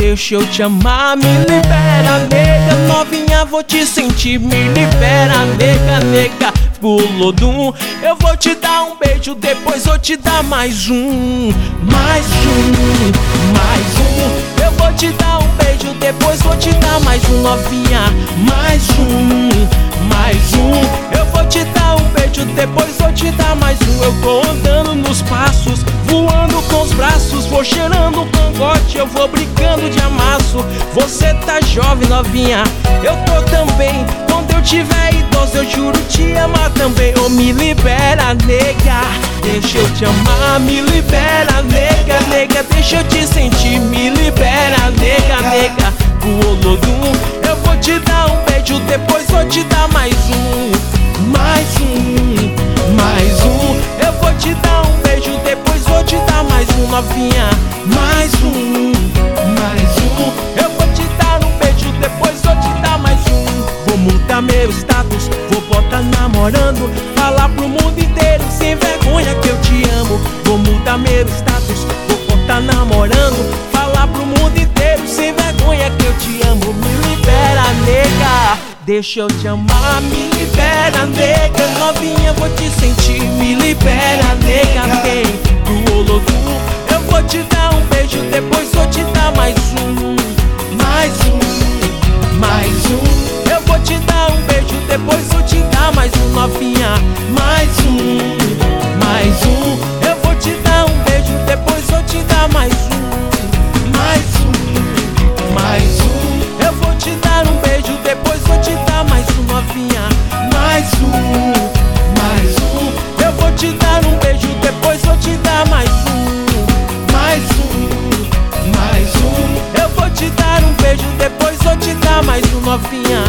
deixa eu te amar. Me libera, nega, novinha, vou te sentir. Me libera, nega, nega, pulou dum. Eu vou te dar um beijo, depois vou te dar mais um. Mais um, mais um. Eu vou te dar um beijo, depois vou te dar mais um, novinha. Mais um, mais um. Eu vou te dar um beijo, depois vou te dar mais um. Eu vou andando nos passos, voando com os braços, vou cheirando o cangote, eu vou brincando de amasso. Você tá jovem, novinha, eu tô também. Quando eu tiver idoso, eu juro te amar também. Oh, me libera, nega, deixa eu te amar. Me libera, nega, nega, deixa eu te sentir. Me libera, nega, nega, o Olodum. Eu vou te dar um beijo, depois vou te dar mais um. Mais um, mais um. Eu vou te dar um beijo, depois vou te dar mais um, novinha. Mais um, mais um. Eu vou te dar um beijo, depois vou te dar mais um. Vou mudar meu status, vou botar namorando, falar pro mundo inteiro sem vergonha que eu te amo. Vou mudar meu status, vou botar namorando, falar pro mundo inteiro sem vergonha que eu te amo. Me libera, nega, deixa eu te amar. Me libera, nega, novinha, vou te sentir. Me libera, nega, vem pro Olodum. Eu vou te dar um beijo, depois vou te dar mais um. Mais um, mais um. Eu vou te dar um beijo, depois vou te dar mais um, novinha. Mais um, mais um. Eu vou te dar um beijo, depois vou te dar mais um. Mais um, mais um. Eu vou te dar um beijo, depois vou te dar mais um, novinha. Mais um, mais um. Eu vou te dar um beijo, depois vou te dar mais um. Mais um, mais um. Eu vou te dar um beijo, depois vou te dar mais um, novinha.